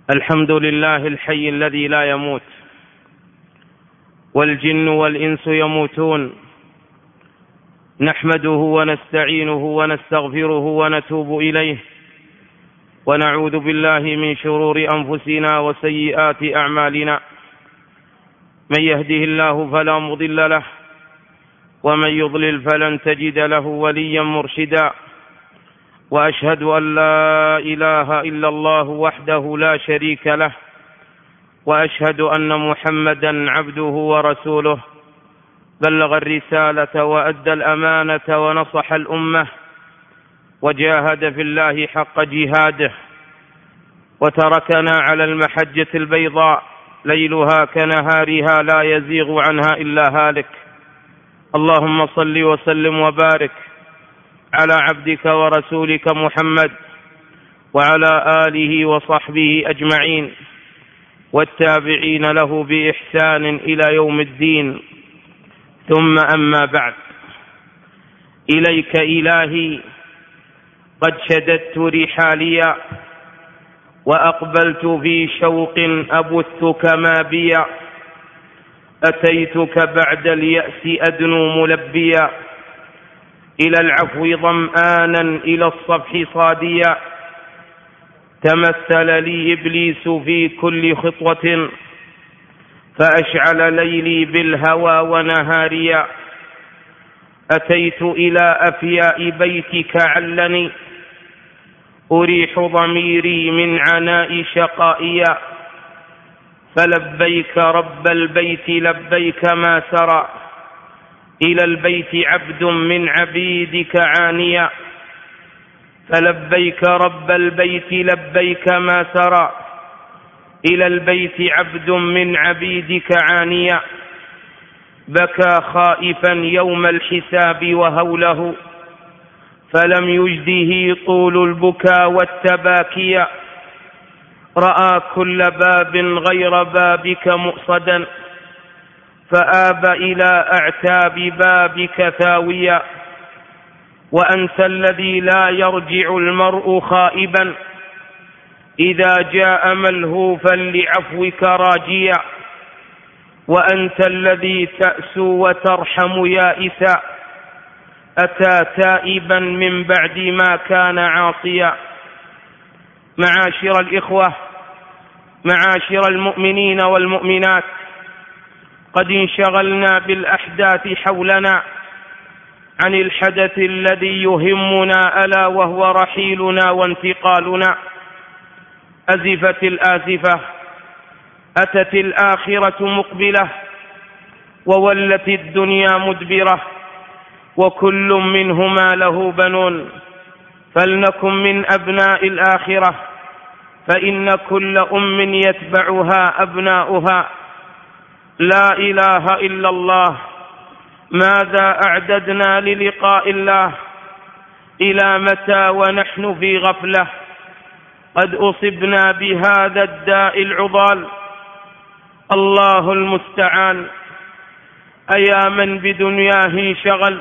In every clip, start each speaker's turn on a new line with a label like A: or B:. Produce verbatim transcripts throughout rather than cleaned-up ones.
A: الحمد لله الحي الذي لا يموت، والجن والإنس يموتون. نحمده ونستعينه ونستغفره ونتوب إليه، ونعوذ بالله من شرور أنفسنا وسيئات أعمالنا. من يهده الله فلا مضل له، ومن يضلل فلن تجد له وليا مرشدا. وأشهد أن لا إله إلا الله وحده لا شريك له، وأشهد أن محمدا عبده ورسوله، بلغ الرسالة وأدى الأمانة ونصح الأمة، وجاهد في الله حق جهاده، وتركنا على المحجة البيضاء ليلها كنهارها لا يزيغ عنها إلا هالك. اللهم صل وسلم وبارك على عبدك ورسولك محمد وعلى آله وصحبه أجمعين، والتابعين له بإحسان إلى يوم الدين. ثم أما بعد، إليك إلهي قد شددت رحاليا، وأقبلت في شوق أبثك ما بيا. أتيتك بعد اليأس أدنو ملبيا، إلى العفو ظمآنا إلى الصفح صاديا. تمثل لي إبليس في كل خطوة، فأشعل ليلي بالهوى ونهاريا. أتيت إلى أفياء بيتك علني، أريح ضميري من عناء شقائيا. فلبيك رب البيت لبيك ما سرى، إلى البيت عبد من عبيدك عانيا. فلبيك رب البيت لبيك ما سرى، إلى البيت عبد من عبيدك عانيا. بكى خائفا يوم الحساب وهوله، فلم يجده طول البكاء والتباكيا. رأى كل باب غير بابك مؤصدا، فآب إلى أعتاب بابك ثاويا. وأنت الذي لا يرجع المرء خائبا، إذا جاء ملهوفا لعفوك راجيا. وأنت الذي تأسو وترحم يائسا، أتى تائبا من بعد ما كان عاصيا. معاشر الإخوة، معاشر المؤمنين والمؤمنات، قد انشغلنا بالأحداث حولنا عن الحدث الذي يهمنا، ألا وهو رحيلنا وانتقالنا. أزفت الآزفة، أتت الآخرة مقبلة، وولت الدنيا مدبرة، وكل منهما له بنون. فلنكن من أبناء الآخرة، فإن كل أم يتبعها أبناؤها. لا إله إلا الله، ماذا أعددنا للقاء الله؟ إلى متى ونحن في غفلة؟ قد أصبنا بهذا الداء العضال، الله المستعان. أيا من بدنياه شغل،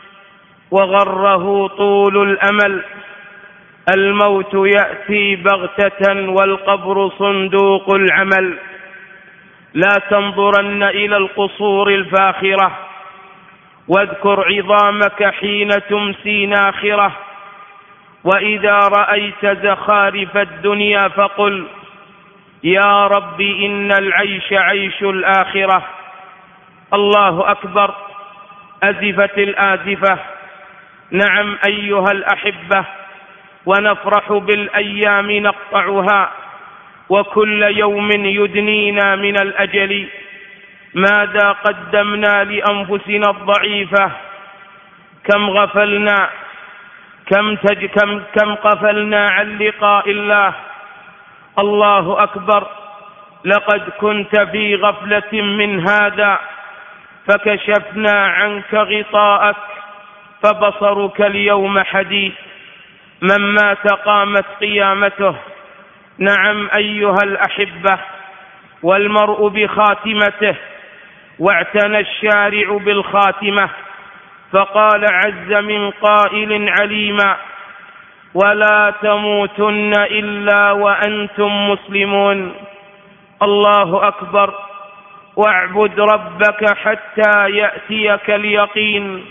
A: وغره طول الأمل، الموت يأتي بغتة والقبر صندوق العمل. لا تنظرن إلى القصور الفاخرة، واذكر عظامك حين تمسي ناخرة. وإذا رأيت زخارف الدنيا فقل يا رب إن العيش عيش الآخرة. الله أكبر. أزفت الآزفة. نعم أيها الأحبة، ونفرح بالأيام نقطعها، وكل يوم يدنينا من الأجل. ماذا قدمنا لأنفسنا الضعيفة؟ كم غفلنا، كم, تج كم, كم غفلنا عن لقاء الله. الله أكبر. لقد كنت في غفلة من هذا، فكشفنا عنك غطاءك، فبصرك اليوم حديد. من مات قامت قيامته. نعم أيها الأحبة، والمرء بخاتمته، واعتنى الشارع بالخاتمة، فقال عز من قائل عليما ولا تموتن إلا وأنتم مسلمون. الله أكبر. واعبد ربك حتى يأتيك اليقين.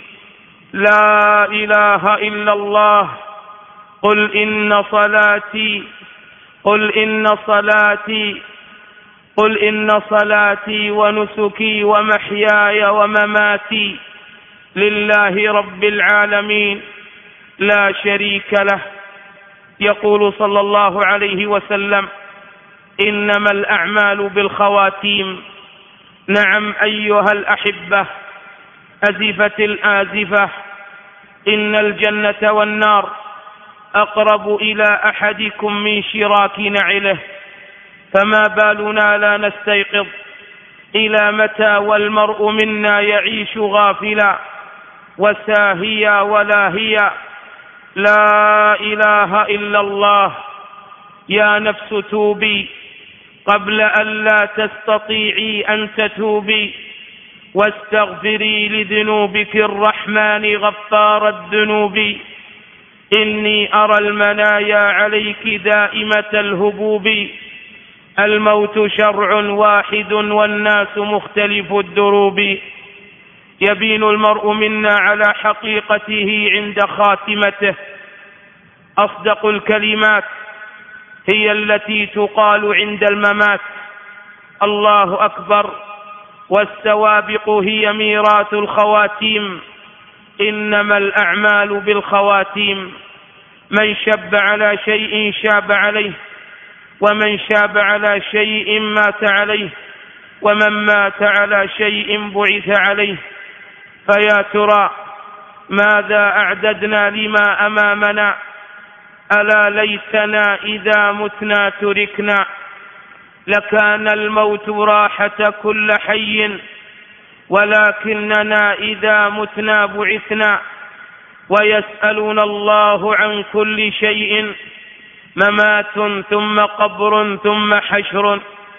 A: لا إله إلا الله. قل إن صلاتي قل إن صلاتي قل إن صلاتي ونسكي ومحياي ومماتي لله رب العالمين لا شريك له. يقول صلى الله عليه وسلم: إنما الأعمال بالخواتيم. نعم أيها الأحبة، أزفت الآزفة، إن الجنة والنار أقرب إلى أحدكم من شراك نعله، فما بالنا لا نستيقظ؟ إلى متى والمرء منا يعيش غافلا وساهيا ولاهيا؟ لا إله إلا الله. يا نفس توبي قبل أن لا تستطيعي أن تتوبي، واستغفري لذنوبك الرحمن غفار الذنوب. إني أرى المنايا عليك دائمة الهبوب، الموت شرع واحد والناس مختلف الدروب. يبين المرء منا على حقيقته عند خاتمته. أصدق الكلمات هي التي تقال عند الممات: الله أكبر. والسوابق هي ميراث الخواتيم. إنما الأعمال بالخواتيم. من شب على شيء شاب عليه، ومن شاب على شيء مات عليه، ومن مات على شيء بعث عليه. فيا ترى ماذا أعددنا لما أمامنا؟ ألا ليتنا إذا متنا تركنا، لكان الموت راحة كل حي، ولكننا إذا متنا بعثنا. ويسألنا الله عن كل شيء، ممات ثم قبر ثم حشر،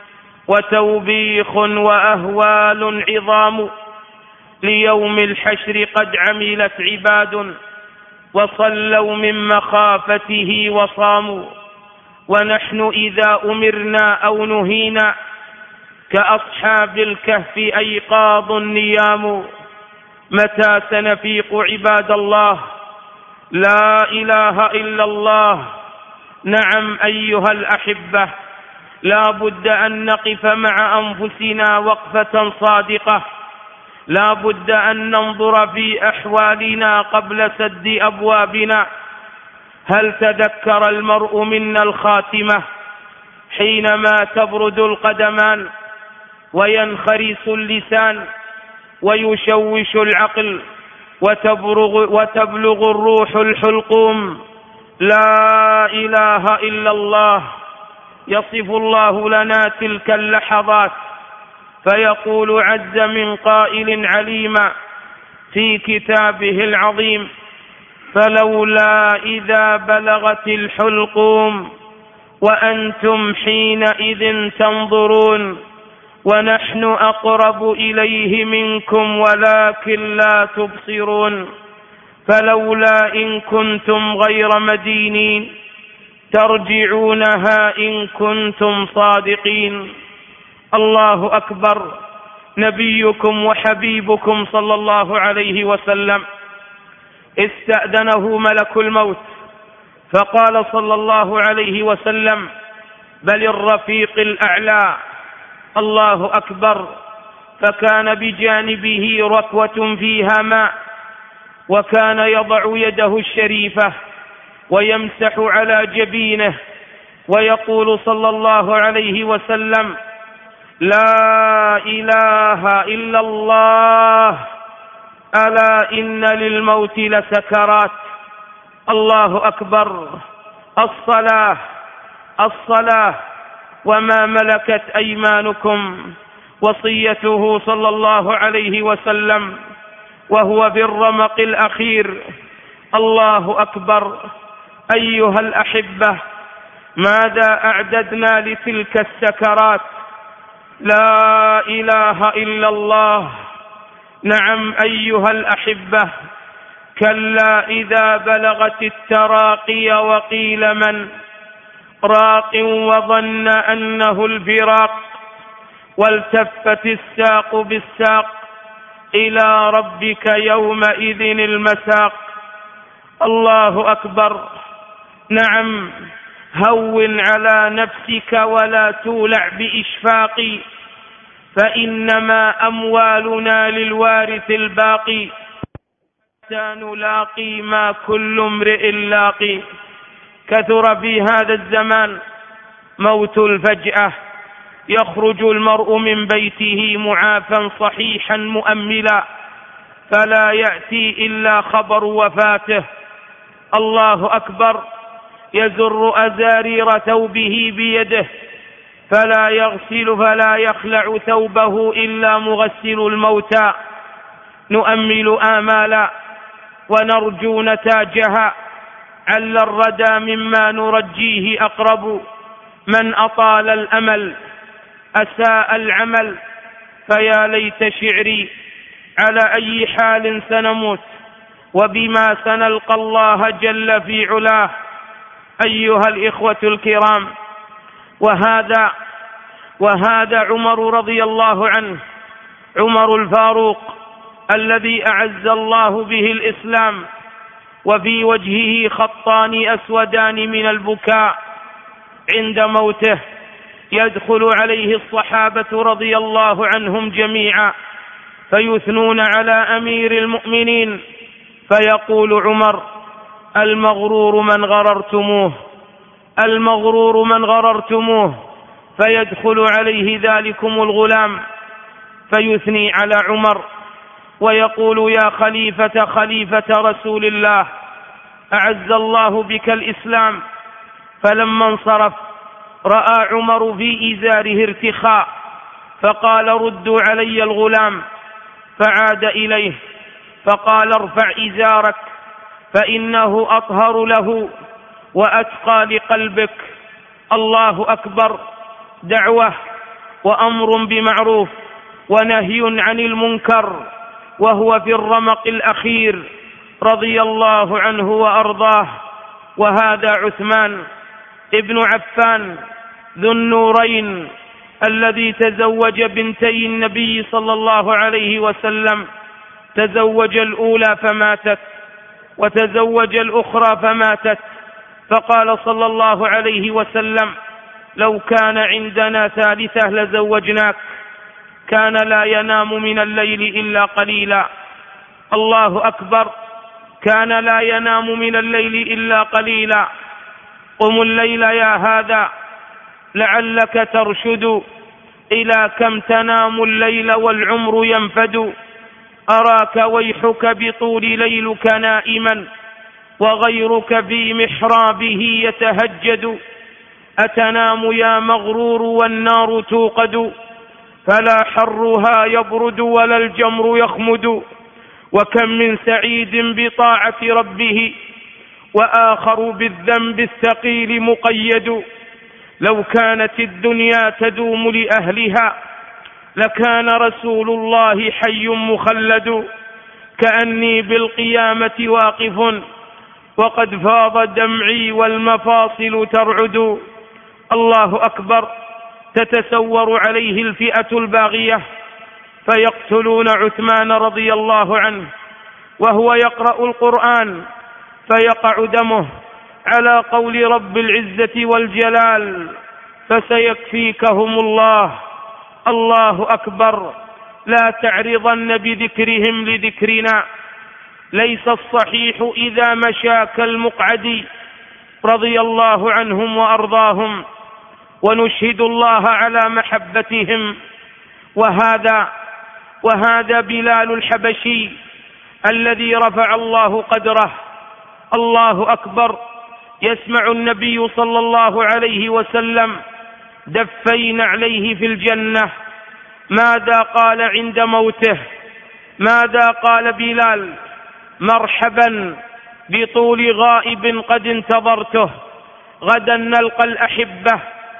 A: وتوبيخ وأهوال عظام. ليوم الحشر قد عملت عباد، وصلوا من مخافته وصاموا. ونحن إذا أمرنا أو نهينا كأصحاب الكهف أيقاظ نيام. متى سنفيق عباد الله؟ لا إله إلا الله. نعم أيها الأحبة، لا بد أن نقف مع أنفسنا وقفة صادقة. لا بد أن ننظر في أحوالنا قبل سد أبوابنا. هل تذكر المرء منا الخاتمة حينما تبرد القدمان وينخرس اللسان ويشوش العقل وتبلغ, وتبلغ الروح الحلقوم؟ لا إله إلا الله. يصف الله لنا تلك اللحظات فيقول عز من قائل عليما في كتابه العظيم: فلولا إذا بلغت الحلقوم وأنتم حينئذ تنظرون ونحن أقرب إليه منكم ولكن لا تبصرون. فلولا إن كنتم غير مدينين ترجعونها إن كنتم صادقين. الله أكبر. نبيكم وحبيبكم صلى الله عليه وسلم استأذنه ملك الموت فقال صلى الله عليه وسلم: بل الرفيق الأعلى. الله أكبر. فكان بجانبه ركوة فيها ماء، وكان يضع يده الشريفة ويمسح على جبينه ويقول صلى الله عليه وسلم: لا إله إلا الله، ألا إن للموت لسكرات. الله أكبر. الصلاة الصلاة وما ملكت أيمانكم، وصيته صلى الله عليه وسلم وهو بالرمق الأخير. الله أكبر. أيها الأحبة، ماذا أعددنا لتلك السكرات؟ لا إله إلا الله. نعم أيها الأحبة، كلا إذا بلغت التراقي وقيل من راق وظن أنه الفراق والتفت الساق بالساق إلى ربك يومئذ المساق. الله أكبر. نعم، هون على نفسك ولا تولع بإشفاق، فإنما أموالنا للوارث الباقي حتى نلاقي ما كل امرئ لاقي. كثر في هذا الزمان موت الفجأة، يخرج المرء من بيته معافا صحيحا مؤملا فلا يأتي إلا خبر وفاته. الله أكبر. يزر أزارير ثوبه بيده فلا يغسل فلا يخلع ثوبه إلا مغسل الموتى. نؤمل آمالا ونرجو نتاجها، عل الردى مما نرجيه أقرب. من أطال الأمل أساء العمل، فيا ليت شعري على أي حال سنموت وبما سنلقى الله جل في علاه. أيها الإخوة الكرام، وهذا وهذا عمر رضي الله عنه، عمر الفاروق الذي أعز الله به الإسلام، وفي وجهه خطان أسودان من البكاء عند موته. يدخل عليه الصحابة رضي الله عنهم جميعا فيثنون على أمير المؤمنين، فيقول عمر: المغرور من غررتموه، المغرور من غررتموه. فيدخل عليه ذلكم الغلام فيثني على عمر ويقول: يا خليفة خليفة رسول الله، أعز الله بك الإسلام. فلما انصرف رأى عمر في إزاره ارتخاء فقال: ردوا علي الغلام. فعاد إليه فقال: ارفع إزارك فإنه أطهر له وأتقى لقلبك. الله أكبر. دعوة وأمر بمعروف ونهي عن المنكر، وهو في الرمق الأخير رضي الله عنه وأرضاه. وهذا عثمان ابن عفان ذو النورين الذي تزوج بنتي النبي صلى الله عليه وسلم، تزوج الأولى فماتت وتزوج الأخرى فماتت، فقال صلى الله عليه وسلم: لو كان عندنا ثالثة لزوجناك. كان لا ينام من الليل إلا قليلا. الله أكبر. كان لا ينام من الليل إلا قليلا. قم الليل يا هذا لعلك ترشد، إلى كم تنام الليل والعمر ينفد. أراك ويحك بطول ليلك نائما، وغيرك في محرابه يتهجد. أتنام يا مغرور والنار توقد، فلا حرها يبرد ولا الجمر يخمد. وكم من سعيد بطاعة ربه، وآخر بالذنب الثقيل مقيد. لو كانت الدنيا تدوم لأهلها، لكان رسول الله حي مخلد. كأني بالقيامة واقف، وقد فاض دمعي والمفاصل ترعد. الله أكبر. تتسور عليه الفئة الباغية فيقتلون عثمان رضي الله عنه وهو يقرأ القرآن، فيقع دمه على قول رب العزة والجلال: فسيكفيكهم الله. الله أكبر. لا تعرضن بذكرهم لذكرنا. ليس الصحيح إذا مشى كالمقعد، رضي الله عنهم وأرضاهم، ونشهد الله على محبتهم. وهذا وهذا بلال الحبشي الذي رفع الله قدره. الله أكبر. يسمع النبي صلى الله عليه وسلم دفين عليه في الجنة. ماذا قال عند موته؟ ماذا قال بلال؟ مرحبا بطول غائب قد انتظرته، غدا نلقى الأحبة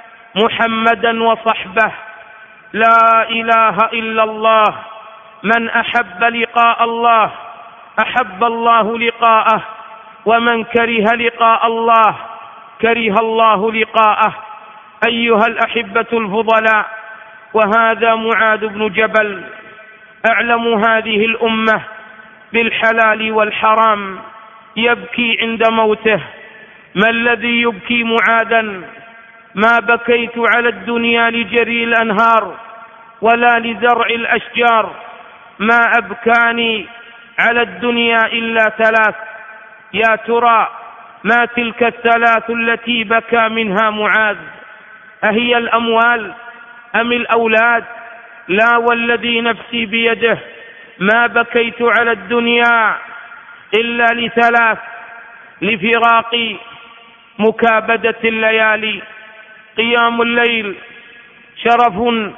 A: محمدا وصحبه. لا إله إلا الله. من أحب لقاء الله أحب الله لقاءه، ومن كره لقاء الله كره الله لقاءه. أيها الأحبة الفضلاء، وهذا معاذ بن جبل أعلم هذه الأمة بالحلال والحرام، يبكي عند موته. ما الذي يبكي معاذا؟ ما بكيت على الدنيا لجري الأنهار ولا لزرع الأشجار، ما أبكاني على الدنيا إلا ثلاث. يا ترى ما تلك الثلاث التي بكى منها معاذ؟ أهي الأموال أم الأولاد؟ لا، والذي نفسي بيده ما بكيت على الدنيا إلا لثلاث: لفراق مكابدة الليالي. قيام الليل شرف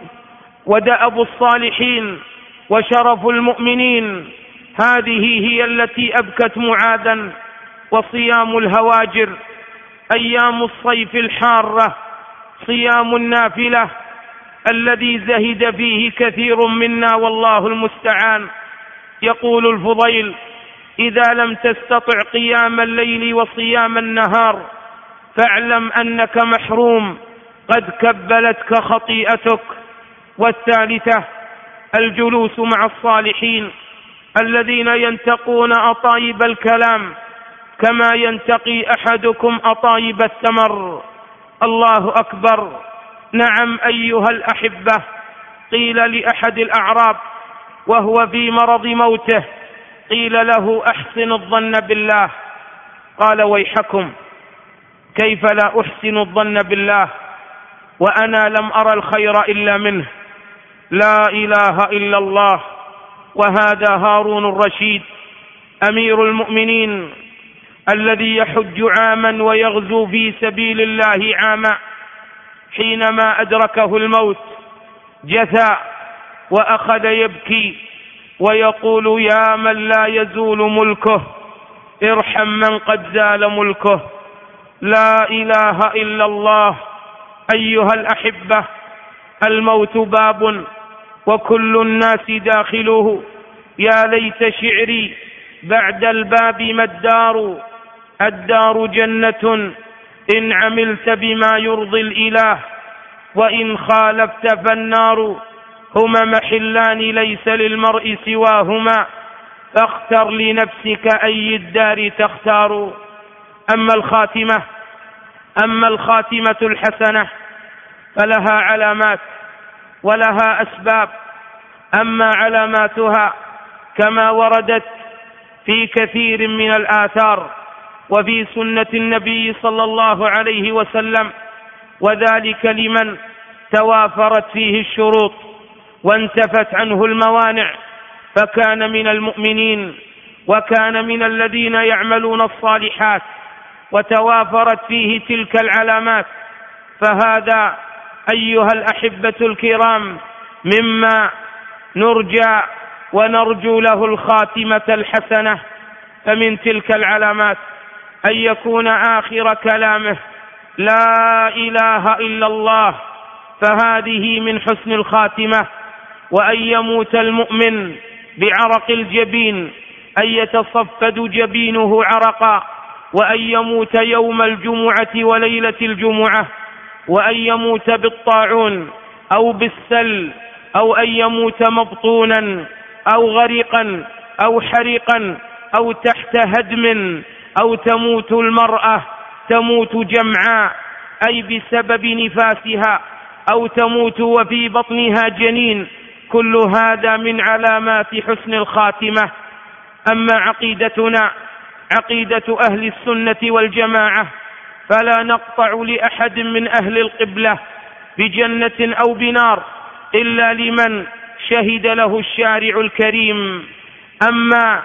A: ودأب الصالحين وشرف المؤمنين، هذه هي التي أبكت معاذا. وصيام الهواجر، أيام الصيف الحارة، صيام النافلة الذي زهد فيه كثير منا والله المستعان. يقول الفضيل: إذا لم تستطع قيام الليل وصيام النهار فاعلم أنك محروم، قد كبلتك خطيئتك. والثالثة الجلوس مع الصالحين الذين ينتقون أطايب الكلام كما ينتقي أحدكم أطايب الثمر. الله أكبر. نعم أيها الأحبة، قيل لأحد الأعراب وهو في مرض موته، قيل له: أحسن الظن بالله. قال: ويحكم، كيف لا أحسن الظن بالله وأنا لم أرى الخير إلا منه؟ لا إله إلا الله. وهذا هارون الرشيد أمير المؤمنين الذي يحج عاما ويغزو في سبيل الله عاما، حينما أدركه الموت جثى وأخذ يبكي ويقول: يا من لا يزول ملكه ارحم من قد زال ملكه. لا إله إلا الله. أيها الأحبة، الموت باب وكل الناس داخله. يا ليت شعري بعد الباب ما الدار، الدار جنة إن عملت بما يرضي الإله، وإن خالفت فالنار. هما محلان ليس للمرء سواهما، فاختر لنفسك أي الدار تختار. أما الخاتمة أما الخاتمة الحسنة فلها علامات ولها أسباب. أما علاماتها كما وردت في كثير من الآثار وفي سنة النبي صلى الله عليه وسلم، وذلك لمن توافرت فيه الشروط وانتفت عنه الموانع، فكان من المؤمنين وكان من الذين يعملون الصالحات وتوافرت فيه تلك العلامات. فهذا أيها الأحبة الكرام مما نرجى ونرجو له الخاتمة الحسنة. فمن تلك العلامات أن يكون آخر كلامه: لا إله إلا الله، فهذه من حسن الخاتمة. وأن يموت المؤمن بعرق الجبين، أن يتصفد جبينه عرقا، وأن يموت يوم الجمعة وليلة الجمعة، وأن يموت بالطاعون أو بالسل، أو أن يموت مبطونا أو غرقا أو حرقا أو تحت هدم، أو تموت المرأة تموت جمعاء أي بسبب نفاسها، أو تموت وفي بطنها جنين. كل هذا من علامات حسن الخاتمة. أما عقيدتنا عقيدة أهل السنة والجماعة فلا نقطع لأحد من أهل القبلة بجنة أو بنار إلا لمن شهد له الشارع الكريم. أما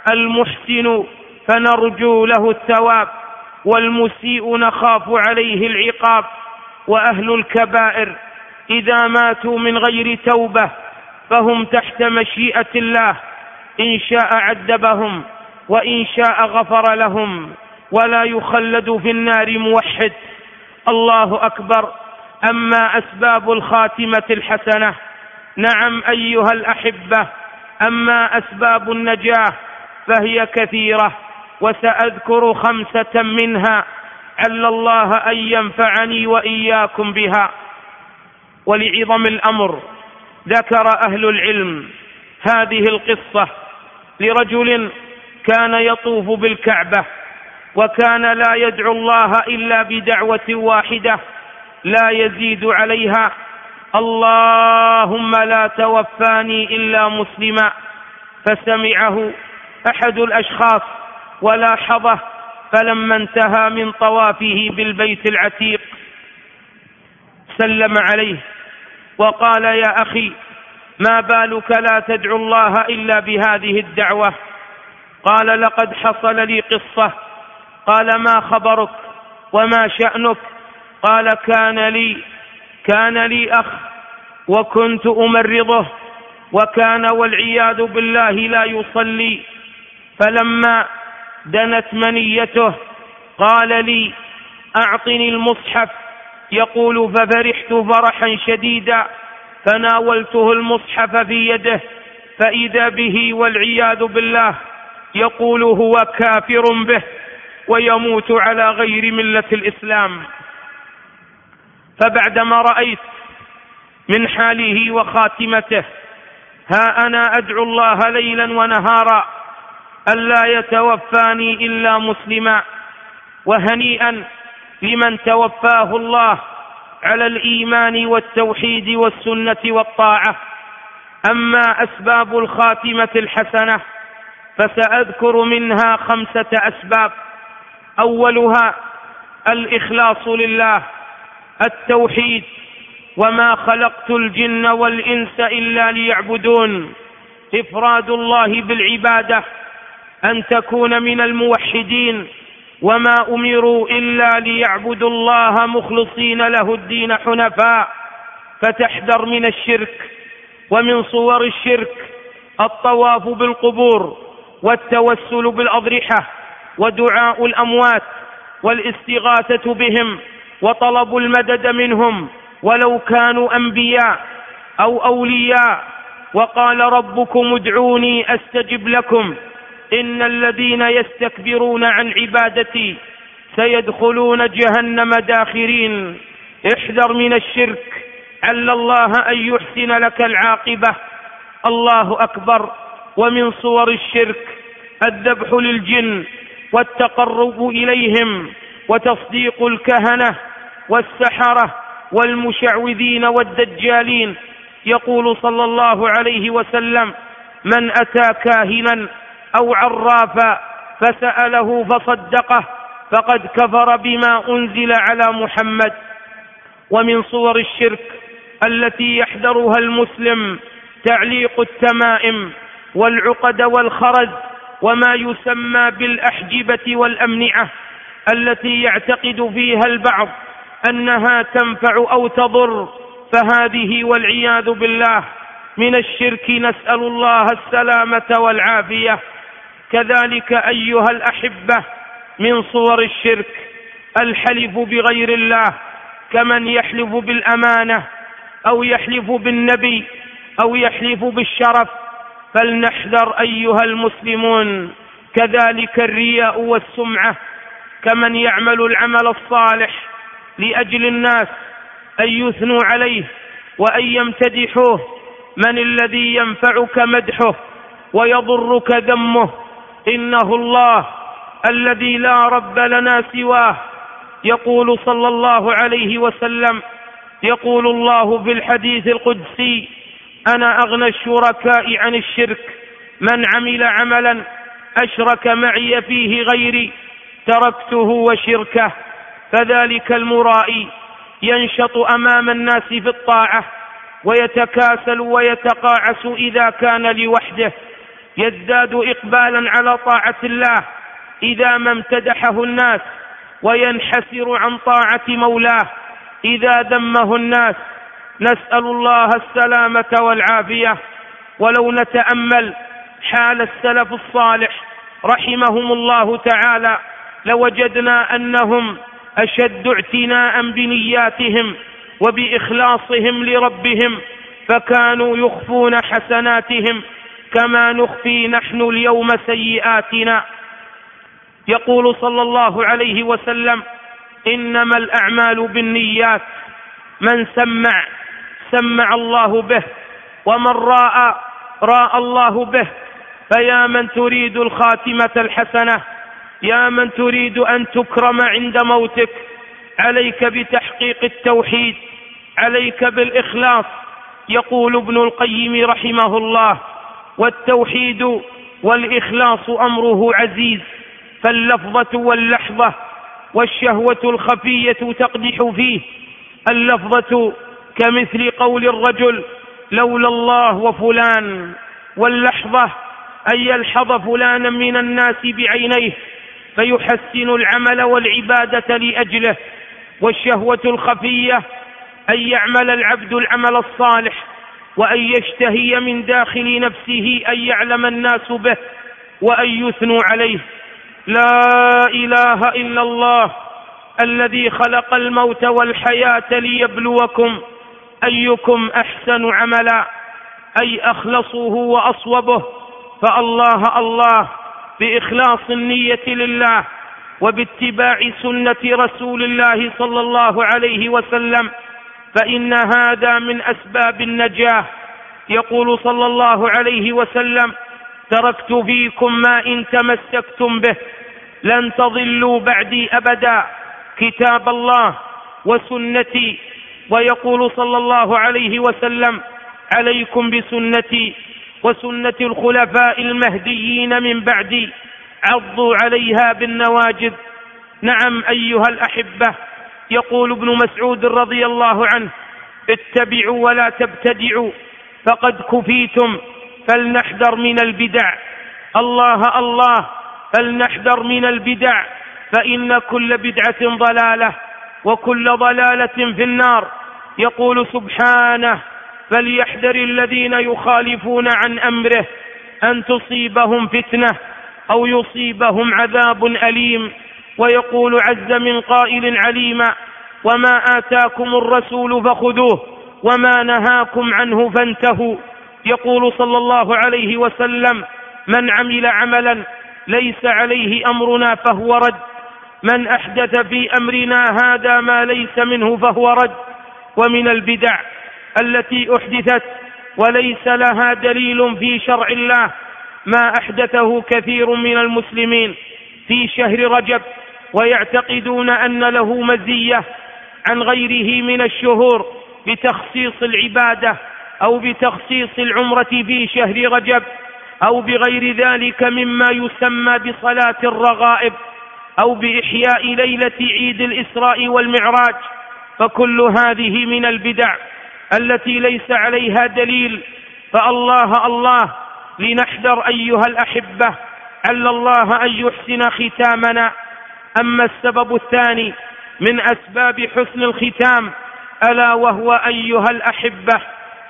A: المحسن فنرجو له الثواب، والمسيء نخاف عليه العقاب. وأهل الكبائر إذا ماتوا من غير توبة فهم تحت مشيئة الله، إن شاء عذبهم وإن شاء غفر لهم، ولا يخلد في النار موحد. الله أكبر. أما أسباب الخاتمة الحسنة، نعم أيها الأحبة، أما أسباب النجاة فهي كثيرة، وسأذكر خمسة منها عل الله أن ينفعني وإياكم بها. ولعظم الأمر ذكر أهل العلم هذه القصة لرجل كان يطوف بالكعبة، وكان لا يدعو الله إلا بدعوة واحدة لا يزيد عليها: اللهم لا توفاني إلا مسلما. فسمعه أحد الأشخاص ولاحظه، فلما انتهى من طوافه بالبيت العتيق سلم عليه وقال: يا أخي، ما بالك لا تدعو الله إلا بهذه الدعوة؟ قال: لقد حصل لي قصة. قال: ما خبرك وما شأنك؟ قال: كان لي كان لي أخ وكنت أمرضه، وكان والعياذ بالله لا يصلي، فلما دنت منيته قال لي: أعطني المصحف. يقول: ففرحت فرحا شديدا، فناولته المصحف في يده، فإذا به والعياذ بالله يقول هو كافر به ويموت على غير ملة الإسلام. فبعدما رأيت من حاله وخاتمته، ها أنا أدعو الله ليلا ونهارا ألا يتوفاني إلا مسلما. وهنيئا لمن توفاه الله على الإيمان والتوحيد والسنة والطاعة. أما أسباب الخاتمة الحسنة فسأذكر منها خمسة أسباب. أولها الإخلاص لله، التوحيد: وما خلقت الجن والإنس إلا ليعبدون. إفراد الله بالعبادة، أن تكون من الموحدين، وما أمروا إلا ليعبدوا الله مخلصين له الدين حنفاء. فتحذر من الشرك. ومن صور الشرك الطواف بالقبور، والتوسل بالأضرحة، ودعاء الأموات، والاستغاثة بهم، وطلب المدد منهم ولو كانوا أنبياء أو أولياء. وقال: ربكم ادعوني أستجب لكم، إن الذين يستكبرون عن عبادتي سيدخلون جهنم داخرين. احذر من الشرك، عل الله أن يحسن لك العاقبة. الله أكبر. ومن صور الشرك الذبح للجن، والتقرب إليهم، وتصديق الكهنة والسحرة والمشعوذين والدجالين. يقول صلى الله عليه وسلم: من أتى كاهنا أو عرافا فسأله فصدقه فقد كفر بما أنزل على محمد. ومن صور الشرك التي يحذرها المسلم تعليق التمائم والعقد والخرز، وما يسمى بالأحجبة والأمنعة، التي يعتقد فيها البعض أنها تنفع أو تضر، فهذه والعياذ بالله من الشرك، نسأل الله السلامة والعافية. كذلك أيها الأحبة من صور الشرك الحلف بغير الله، كمن يحلف بالأمانة أو يحلف بالنبي أو يحلف بالشرف، فلنحذر أيها المسلمون. كذلك الرياء والسمعة، كمن يعمل العمل الصالح لأجل الناس أن يثنوا عليه وأن يمتدحوه. من الذي ينفعك مدحه ويضرك ذمه؟ إنه الله الذي لا رب لنا سواه. يقول صلى الله عليه وسلم: يقول الله في الحديث القدسي: أنا أغنى الشركاء عن الشرك، من عمل عملا أشرك معي فيه غيري تركته وشركه. فذلك المرائي ينشط أمام الناس في الطاعة، ويتكاسل ويتقاعس إذا كان لوحده، يزداد إقبالا على طاعة الله إذا ما امتدحه الناس، وينحسر عن طاعة مولاه إذا ذمه الناس. نسأل الله السلامة والعافية. ولو نتأمل حال السلف الصالح رحمهم الله تعالى لوجدنا أنهم أشد اعتناء بنياتهم وبإخلاصهم لربهم، فكانوا يخفون حسناتهم كما نخفي نحن اليوم سيئاتنا. يقول صلى الله عليه وسلم: إنما الأعمال بالنيات، من سمع سمع الله به، ومن راى راى الله به. فيا من تريد الخاتمة الحسنة، يا من تريد أن تكرم عند موتك، عليك بتحقيق التوحيد، عليك بالإخلاص. يقول ابن القيم رحمه الله: والتوحيد والإخلاص أمره عزيز، فاللفظة واللحظة والشهوة الخفية تقدح فيه. اللفظة كمثل قول الرجل: لولا الله وفلان، واللحظة أن يلحظ فلانا من الناس بعينيه فيحسن العمل والعبادة لأجله. والشهوة الخفية أن يعمل العبد العمل الصالح وأن يشتهي من داخل نفسه أن يعلم الناس به وأن يثنوا عليه. لا إله إلا الله الذي خلق الموت والحياة ليبلوكم أيكم أحسن عملا، أي أخلصه وأصوبه. فالله الله بإخلاص النية لله وباتباع سنة رسول الله صلى الله عليه وسلم، فإن هذا من أسباب النجاة. يقول صلى الله عليه وسلم: تركت فيكم ما إن تمسكتم به لن تضلوا بعدي أبدا، كتاب الله وسنتي. ويقول صلى الله عليه وسلم: عليكم بسنتي وسنة الخلفاء المهديين من بعدي، عضوا عليها بالنواجذ. نعم أيها الأحبة، يقول ابن مسعود رضي الله عنه: اتبعوا ولا تبتدعوا فقد كفيتم، فلنحذر من البدع. الله الله، فلنحذر من البدع، فإن كل بدعة ضلالة وكل ضلالة في النار. يقول سبحانه: فليحذر الذين يخالفون عن أمره أن تصيبهم فتنة أو يصيبهم عذاب أليم. ويقول عز من قائل عليما: وما آتاكم الرسول فخذوه وما نهاكم عنه فانتهوا. يقول صلى الله عليه وسلم: من عمل عملا ليس عليه أمرنا فهو رد، من أحدث في أمرنا هذا ما ليس منه فهو رد. ومن البدع التي أحدثت وليس لها دليل في شرع الله ما أحدثه كثير من المسلمين في شهر رجب، ويعتقدون أن له مزية عن غيره من الشهور بتخصيص العبادة أو بتخصيص العمرة في شهر رجب أو بغير ذلك مما يسمى بصلاة الرغائب أو بإحياء ليلة عيد الإسراء والمعراج. فكل هذه من البدع التي ليس عليها دليل. فالله الله لنحذر أيها الأحبة، عل الله أن يحسن ختامنا. أما السبب الثاني من أسباب حسن الختام ألا وهو أيها الأحبة،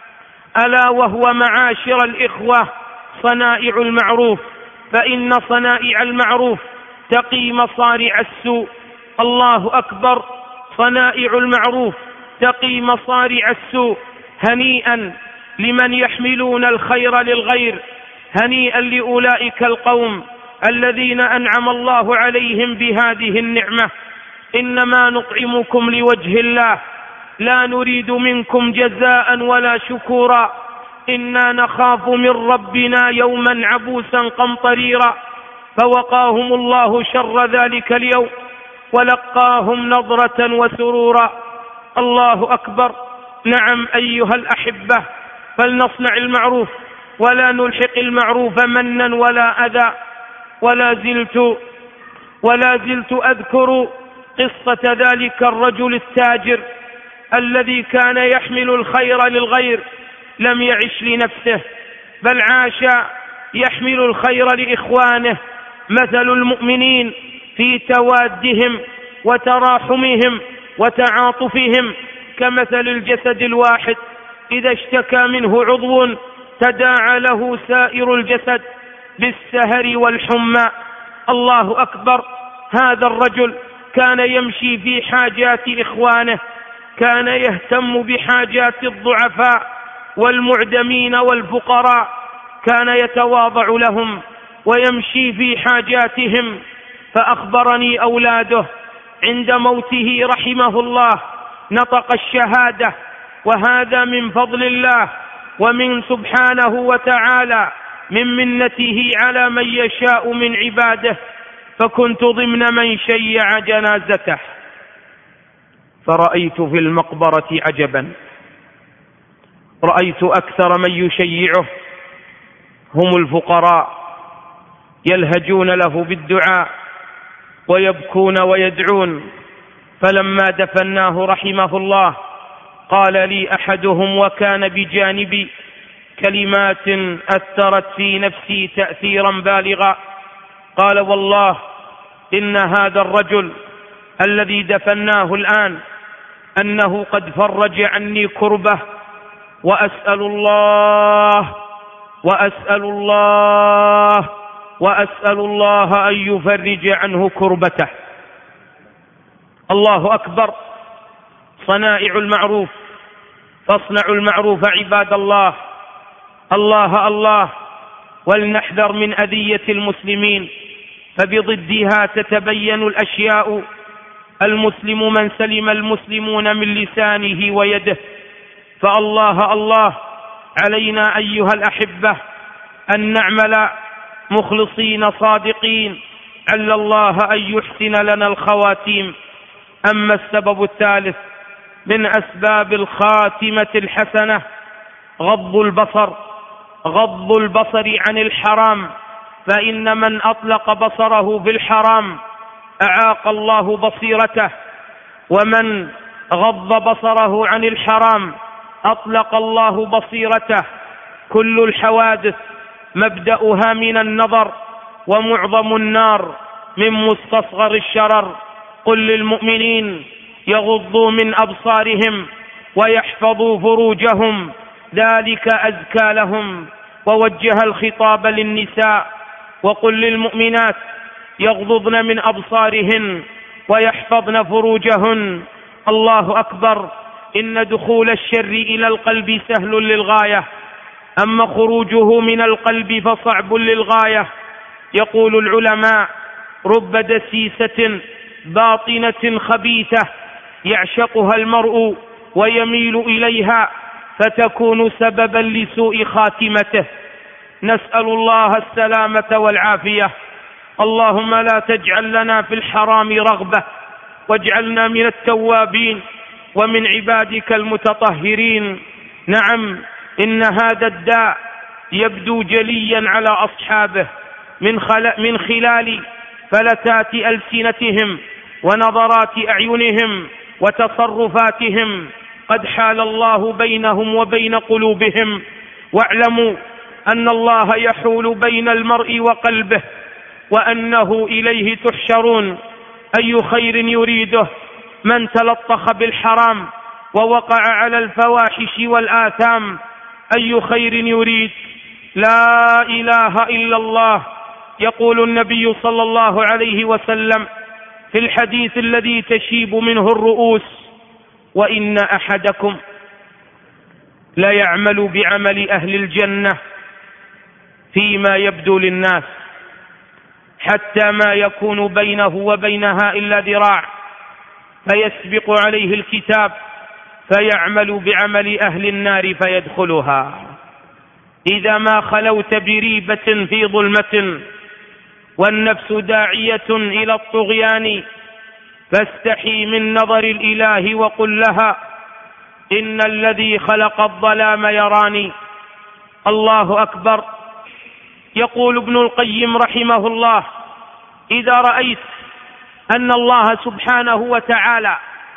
A: ألا وهو معاشر الإخوة صنائع المعروف، فإن صنائع المعروف تقي مصارع السوء. الله أكبر، صنائع المعروف تقي مصارع السوء. هنيئا لمن يحملون الخير للغير، هنيئا لأولئك القوم الذين أنعم الله عليهم بهذه النعمة. إنما نطعمكم لوجه الله لا نريد منكم جزاء ولا شكورا، إنا نخاف من ربنا يوما عبوسا قمطريرا. فوقاهم الله شر ذلك اليوم ولقاهم نضرة وسرورا. الله أكبر. نعم أيها الأحبة، فلنصنع المعروف ولا نلحق المعروف منا ولا أذى. ولا زلت ولا زلت أذكر قصة ذلك الرجل التاجر الذي كان يحمل الخير للغير، لم يعش لنفسه بل عاش يحمل الخير لإخوانه. مثل المؤمنين في توادهم وتراحمهم وتعاطفهم كمثل الجسد الواحد، إذا اشتكى منه عضو تداعى له سائر الجسد بالسهر والحمى. الله أكبر. هذا الرجل كان يمشي في حاجات إخوانه، كان يهتم بحاجات الضعفاء والمعدمين والفقراء، كان يتواضع لهم ويمشي في حاجاتهم. فأخبرني أولاده عند موته رحمه الله نطق الشهادة، وهذا من فضل الله ومن سبحانه وتعالى من منته على من يشاء من عباده. فكنت ضمن من شيع جنازته، فرأيت في المقبرة عجبا، رأيت أكثر من يشيعه هم الفقراء، يلهجون له بالدعاء ويبكون ويدعون. فلما دفناه رحمه الله قال لي أحدهم وكان بجانبي كلمات أثرت في نفسي تأثيرا بالغا، قال: والله إن هذا الرجل الذي دفناه الآن أنه قد فرج عني كربة، وأسأل الله وأسأل الله وأسأل الله أن يفرج عنه كربته. الله أكبر. صنائع المعروف، فاصنعوا المعروف عباد الله. الله الله. ولنحذر من أذية المسلمين، فبضدها تتبين الأشياء. المسلم من سلم المسلمون من لسانه ويده. فالله الله علينا أيها الأحبة أن نعمل مخلصين صادقين، عل الله أن يحسن لنا الخواتيم. أما السبب الثالث من أسباب الخاتمة الحسنة غض البصر، غض البصر عن الحرام، فإن من أطلق بصره في الحرام أعاق الله بصيرته، ومن غض بصره عن الحرام أطلق الله بصيرته. كل الحوادث مبدأها من النظر، ومعظم النار من مستصغر الشرر. قل للمؤمنين يغضوا من أبصارهم ويحفظوا فروجهم، ذلك أزكى لهم. ووجه الخطاب للنساء وقل للمؤمنات يغضضن من أبصارهن ويحفظن فروجهن. الله أكبر. إن دخول الشر إلى القلب سهل للغاية، أما خروجه من القلب فصعب للغاية. يقول العلماء: رب دسيسة باطنة خبيثة يعشقها المرء ويميل إليها فتكون سببا لسوء خاتمته. نسأل الله السلامة والعافية. اللهم لا تجعل لنا في الحرام رغبة، واجعلنا من التوابين ومن عبادك المتطهرين. نعم، إن هذا الداء يبدو جليا على أصحابه من خلال فلتات ألسنتهم ونظرات أعينهم وتصرفاتهم. قد حال الله بينهم وبين قلوبهم، واعلموا أن الله يحول بين المرء وقلبه، وأنه إليه تحشرون. أي خير يريده من تلطخ بالحرام ووقع على الفواحش والآثام؟ أي خير يريد؟ لا إله إلا الله. يقول النبي صلى الله عليه وسلم في الحديث الذي تشيب منه الرؤوس: وإن أحدكم لا يعمل بعمل أهل الجنة فيما يبدو للناس حتى ما يكون بينه وبينها إلا ذراع، فيسبق عليه الكتاب فيعمل بعمل أهل النار فيدخلها. إذا ما خلوت بريبة في ظلمة والنفس داعية إلى الطغيان، فاستحي من نظر الإله وقل لها: إن الذي خلق الظلام يراني. الله أكبر. يقول ابن القيم رحمه الله: إذا رأيت أن الله سبحانه وتعالى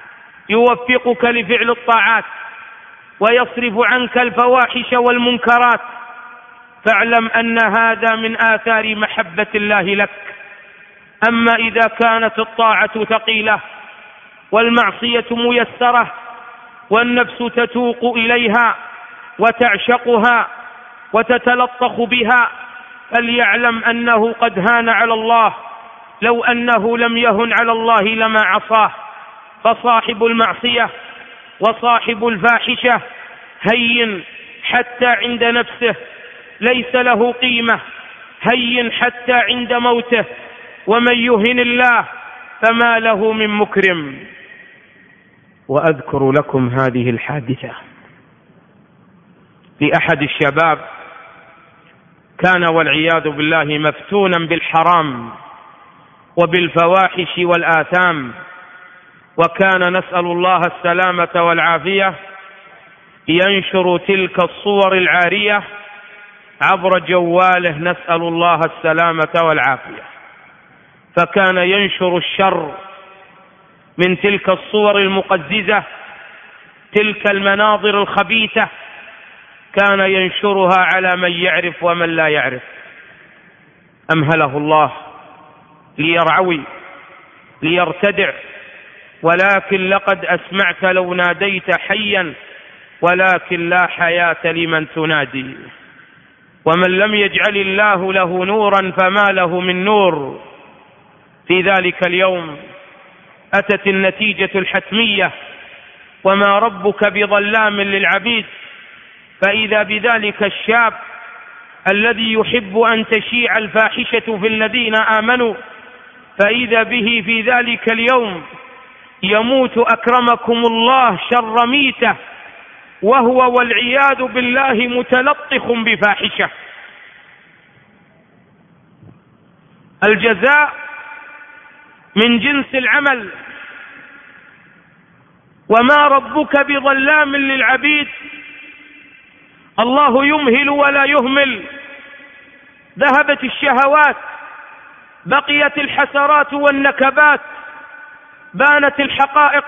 A: يوفقك لفعل الطاعات ويصرف عنك الفواحش والمنكرات، فاعلم أن هذا من آثار محبة الله لك. أما إذا كانت الطاعة ثقيلة والمعصية ميسرة والنفس تتوق إليها وتعشقها وتتلطخ بها، فليعلم أنه قد هان على الله. لو أنه لم يهن على الله لما عصاه. فصاحب المعصية وصاحب الفاحشة هين حتى عند نفسه، ليس له قيمة، هين حتى عند موته، ومن يهن الله فما له من مكرم. وأذكر لكم هذه الحادثة لأحد الشباب كان والعياذ بالله مفتونا بالحرام وبالفواحش والآثام، وكان نسأل الله السلامة والعافية ينشر تلك الصور العارية عبر جواله، نسأل الله السلامة والعافية. فكان ينشر الشر من تلك الصور المقززة، تلك المناظر الخبيثة، كان ينشرها على من يعرف ومن لا يعرف. أمهله الله ليرعوي ليرتدع، ولكن لقد أسمعت لو ناديت حيا، ولكن لا حياة لمن تنادي. ومن لم يجعل الله له نورا فما له من نور. في ذلك اليوم أتت النتيجة الحتمية: وما ربك بظلام للعبيد. فإذا بذلك الشاب الذي يحب أن تشيع الفاحشة في الذين آمنوا، فإذا به في ذلك اليوم يموت أكرمكم الله شر ميتة، وهو والعياذ بالله متلطخ بفاحشة. الجزاء من جنس العمل. وما ربك بظلام للعبيد. الله يمهل ولا يهمل. ذهبت الشهوات، بقيت الحسرات والنكبات، بانت الحقائق.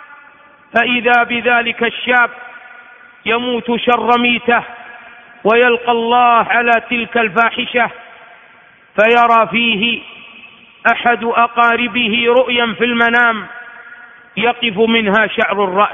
A: فإذا بذلك الشاب يموت شر ميته، ويلقى الله على تلك الفاحشة، فيرى فيه أحد أقاربه رؤيا في المنام يقف منها شعر الرأس،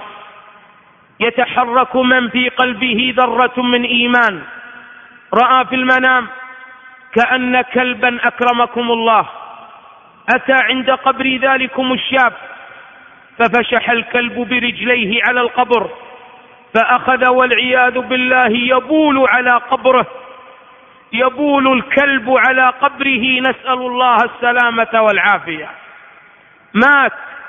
A: يتحرك من في قلبه ذرة من إيمان. رأى في المنام كأن كلبا أكرمكم الله أتى عند قبر ذلكم الشاب، ففشح الكلب برجليه على القبر، فأخذ والعياذ بالله يبول على قبره، يبول الكلب على قبره، نسأل الله السلامة والعافية. مات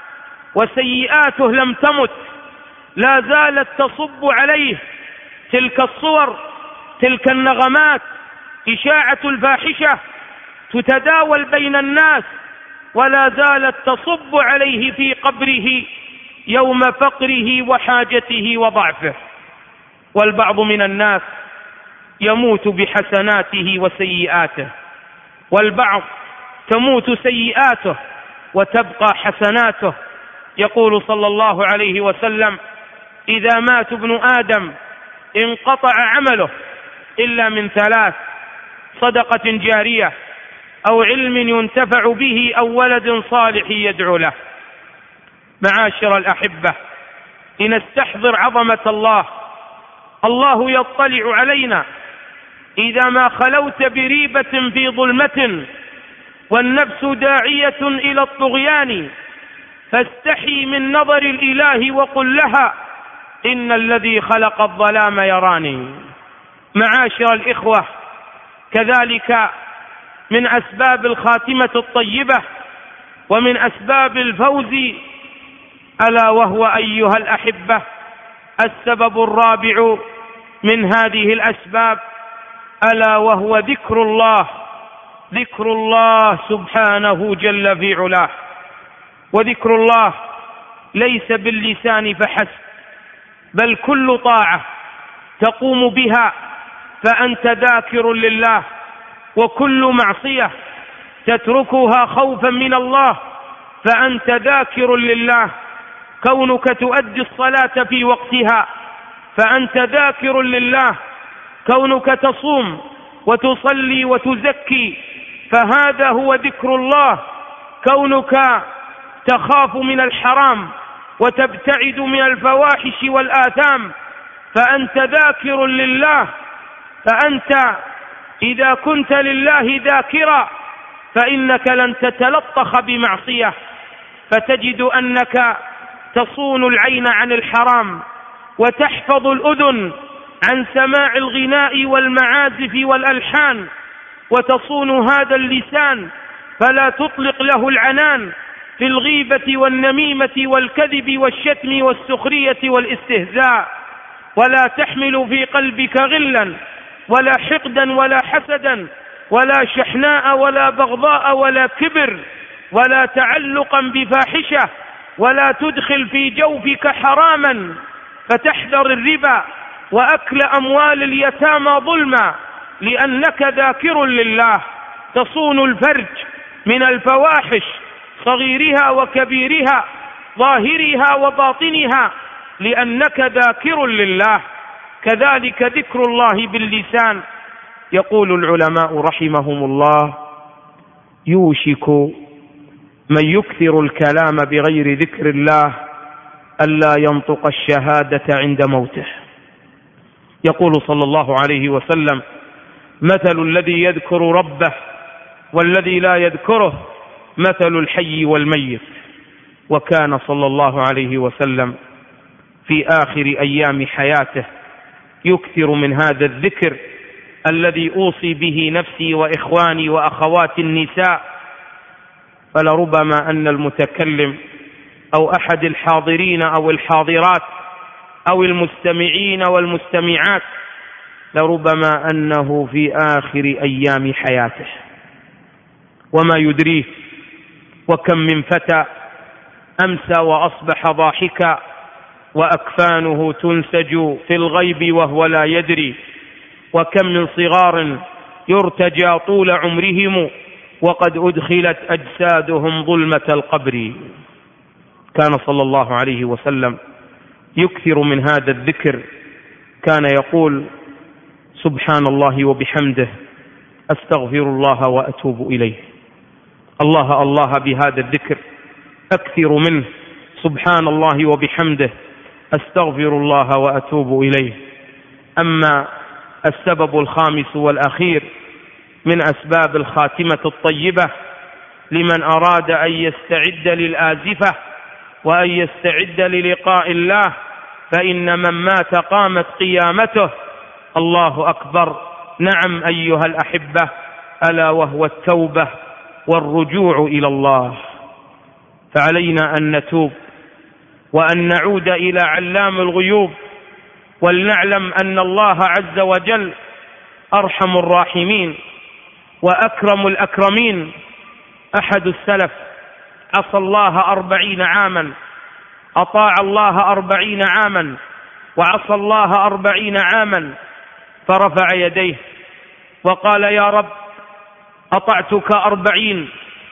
A: وسيئاته لم تمت، لا زالت تصب عليه تلك الصور، تلك النغمات، إشاعة الفاحشة تتداول بين الناس، ولا زالت تصب عليه في قبره يوم فقره وحاجته وضعفه. والبعض من الناس يموت بحسناته وسيئاته، والبعض تموت سيئاته وتبقى حسناته. يقول صلى الله عليه وسلم: إذا مات ابن آدم انقطع عمله إلا من ثلاث: صدقة جارية، أو علم ينتفع به، أو ولد صالح يدعو له. معاشر الأحبة، لنستحضر عظمة الله. الله يطلع علينا إذا ما خلوت بريبة في ظلمة والنفس داعية إلى الطغيان، فاستحي من نظر الإله وقل لها: إن الذي خلق الظلام يراني. معاشر الإخوة، كذلك من أسباب الخاتمة الطيبة ومن أسباب الفوز، ألا وهو أيها الأحبة السبب الرابع من هذه الأسباب، ألا وهو ذكر الله، ذكر الله سبحانه جل في علاه. وذكر الله ليس باللسان فحسب، بل كل طاعة تقوم بها فأنت ذاكر لله، وكل معصية تتركها خوفا من الله فأنت ذاكر لله. كونك تؤدي الصلاة في وقتها فأنت ذاكر لله، كونك تصوم وتصلي وتزكي فهذا هو ذكر الله، كونك تخاف من الحرام وتبتعد من الفواحش والآثام فأنت ذاكر لله. فأنت إذا كنت لله ذاكرا فإنك لن تتلطخ بمعصية، فتجد أنك تصون العين عن الحرام، وتحفظ الأذن عن سماع الغناء والمعازف والألحان، وتصون هذا اللسان فلا تطلق له العنان في الغيبة والنميمة والكذب والشتم والسخرية والاستهزاء، ولا تحمل في قلبك غلا ولا حقدا ولا حسدا ولا شحناء ولا بغضاء ولا كبر ولا تعلقا بفاحشة، ولا تدخل في جوفك حراما فتحذر الربا وأكل أموال اليتامى ظلما، لأنك ذاكر لله. تصون الفرج من الفواحش صغيرها وكبيرها ظاهرها وباطنها، لأنك ذاكر لله. كذلك ذكر الله باللسان. يقول العلماء رحمهم الله: يوشك من يكثر الكلام بغير ذكر الله ألا ينطق الشهادة عند موته. يقول صلى الله عليه وسلم: مثل الذي يذكر ربه والذي لا يذكره مثل الحي والميت. وكان صلى الله عليه وسلم في آخر أيام حياته يكثر من هذا الذكر الذي أوصي به نفسي وإخواني وأخوات النساء. فلربما أن المتكلم أو أحد الحاضرين أو الحاضرات أو المستمعين والمستمعات لربما أنه في آخر أيام حياته، وما يدريه. وكم من فتى أمسى وأصبح ضاحكا وأكفانه تنسج في الغيب وهو لا يدري، وكم من صغار يرتجى طول عمرهم وقد أدخلت أجسادهم ظلمة القبر. كان صلى الله عليه وسلم يكثر من هذا الذكر. كان يقول: سبحان الله وبحمده أستغفر الله وأتوب إليه. الله الله بهذا الذكر، أكثر منه. سبحان الله وبحمده أستغفر الله وأتوب إليه. أما السبب الخامس والأخير من أسباب الخاتمة الطيبة لمن أراد أن يستعد للآزفة وأن يستعد للقاء الله، فإن من مات قامت قيامته. الله أكبر. نعم أيها الأحبة، ألا وهو التوبة والرجوع إلى الله. فعلينا أن نتوب وأن نعود إلى علام الغيوب، ولنعلم أن الله عز وجل أرحم الراحمين وأكرم الأكرمين. أحد السلف عصى الله أربعين عاما، أطاع الله أربعين عاما، وعصى الله أربعين عاما، فرفع يديه وقال: يا رب، أطعتك أربعين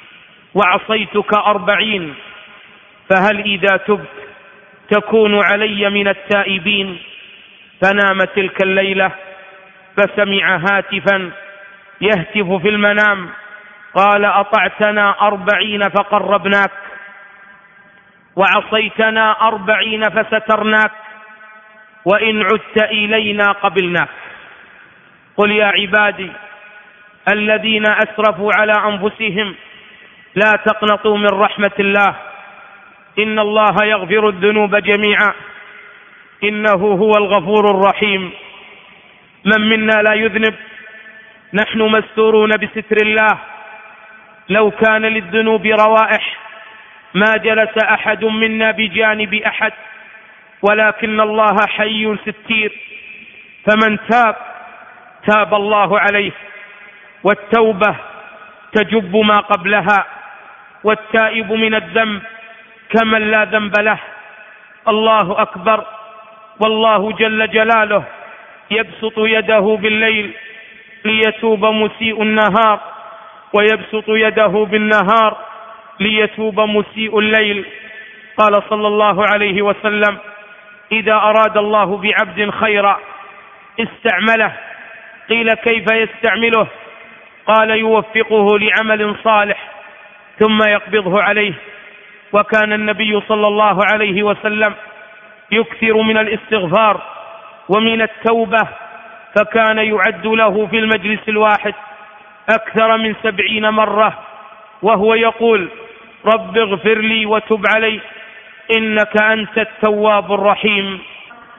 A: وعصيتك أربعين، فهل إذا تبت تكون علي من التائبين؟ فنام تلك الليلة فسمع هاتفا يهتف في المنام قال: أطعتنا أربعين فقربناك، وعصيتنا أربعين فسترناك، وإن عدت إلينا قبلناك. قل يا عبادي الذين أسرفوا على أنفسهم لا تقنطوا من رحمة الله، إن الله يغفر الذنوب جميعا إنه هو الغفور الرحيم. من منا لا يذنب؟ نحن مستورون بستر الله. لو كان للذنوب روائح ما جلس أحد منا بجانب أحد، ولكن الله حي ستير. فمن تاب تاب الله عليه، والتوبة تجب ما قبلها، والتائب من الذنب كمن لا ذنب له. الله أكبر. والله جل جلاله يبسط يده بالليل ليتوب مسيء النهار، ويبسط يده بالنهار ليتوب مسيء الليل. قال صلى الله عليه وسلم: إذا أراد الله بعبد خيرا استعمله. قيل: كيف يستعمله؟ قال: يوفقه لعمل صالح ثم يقبضه عليه. وكان النبي صلى الله عليه وسلم يكثر من الاستغفار ومن التوبة، فكان يعد له في المجلس الواحد أكثر من سبعين مرة وهو يقول: رب اغفر لي وتب علي إنك أنت التواب الرحيم.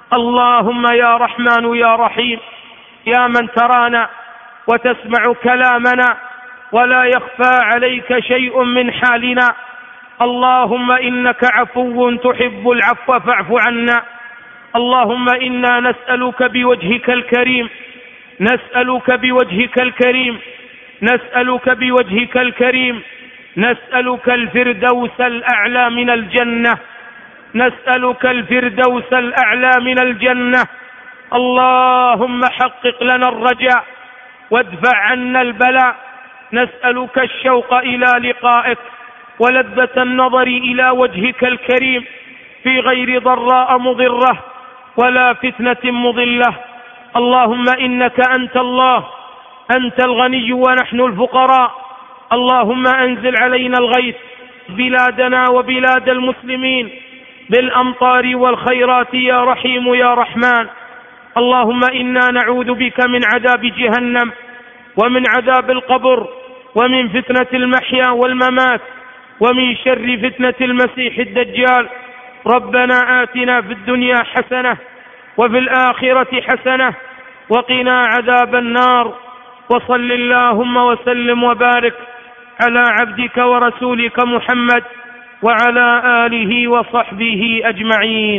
A: اللهم يا رحمن يا رحيم، يا من ترانا وتسمع كلامنا ولا يخفى عليك شيء من حالنا، اللهم إنك عفو تحب العفو فاعف عنا. اللهم إنا نسألك بوجهك الكريم نسألك بوجهك الكريم نسألك بوجهك الكريم نسألك الفردوس الأعلى من الجنة نسألك الفردوس الأعلى من الجنة. اللهم حقق لنا الرجاء وادفع عنا البلاء. نسألك الشوق إلى لقائك ولذة النظر إلى وجهك الكريم في غير ضراء مضرة ولا فتنة مضلة. اللهم إنك أنت الله، أنت الغني ونحن الفقراء. اللهم أنزل علينا الغيث بلادنا وبلاد المسلمين بالأمطار والخيرات يا رحيم يا رحمن. اللهم إنا نعوذ بك من عذاب جهنم ومن عذاب القبر ومن فتنة المحيا والممات ومن شر فتنة المسيح الدجال. ربنا آتنا في الدنيا حسنة وفي الآخرة حسنة وقنا عذاب النار. وصل اللهم وسلم وبارك على عبدك ورسولك محمد وعلى آله وصحبه أجمعين.